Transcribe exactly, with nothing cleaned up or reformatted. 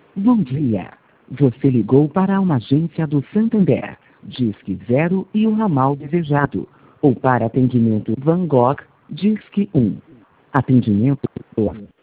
Bom dia. Você ligou para uma agência do Santander, Disque Zero e o ramal desejado. Ou para atendimento Van Gogh, Disque um. Atendimento